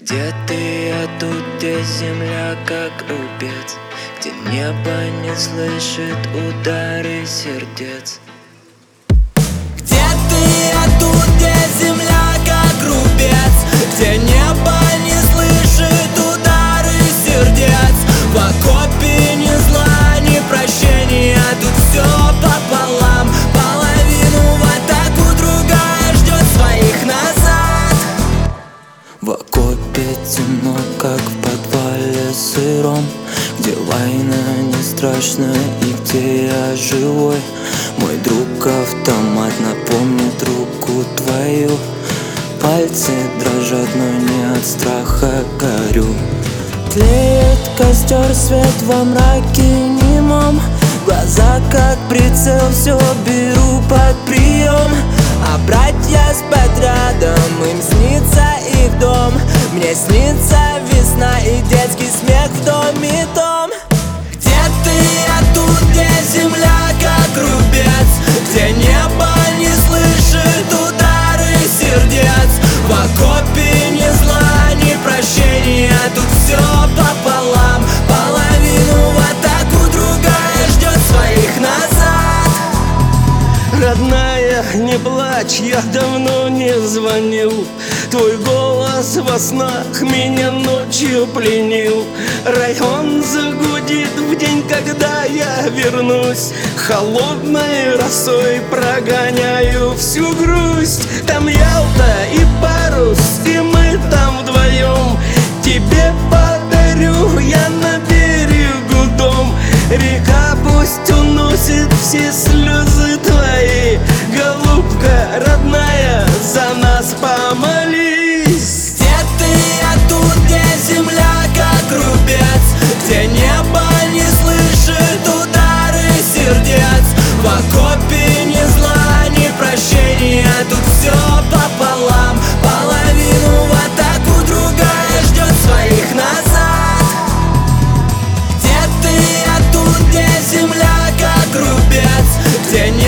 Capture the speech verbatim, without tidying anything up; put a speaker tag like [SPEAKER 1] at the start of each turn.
[SPEAKER 1] Где ты, а тут, где земля как рубец, где небо не слышит удары сердец.
[SPEAKER 2] Где ты, а тут, где земля как рубец, где небо не слышит удары сердец. В окопе ни зла, ни прощения, тут все пополам. Половину в атаку, другая ждет своих назад.
[SPEAKER 1] В окопе темно, как в подвале сыром, где война не страшна и где я живой. Мой друг автомат напомнит руку твою. Пальцы дрожат, но не от страха горю. Тлеет костер, свет во мраке немом. Глаза как прицел, все беру под прием. А братья спят рядом, им снится их дом. Мне снится весна и детский смех в доме том.
[SPEAKER 2] Где ты, а тут, где земля как рубец, где небо не слышит удары сердец. В окопе ни зла, ни прощения, тут все пополам. Половину в атаку, другая ждет своих назад.
[SPEAKER 3] Родная, не плачь, я давно не звонил. Твой голос во снах меня ночью пленил. Район загудит в день, когда я вернусь. Холодной росой прогоняю всю грусть. Там Ялта и парус, и мы там вдвоем. Тебе подарю я на берегу дом. Река пусть уносит все слезы твои. Голубка родная, за нас помолись.
[SPEAKER 2] Где ты, а тут, где земля как рубец, где небо не слышит удары сердец. В окопе ни зла, ни прощения, тут все пополам. Половину в атаку, другая ждет своих назад. Где ты, а тут, где земля как рубец, где небо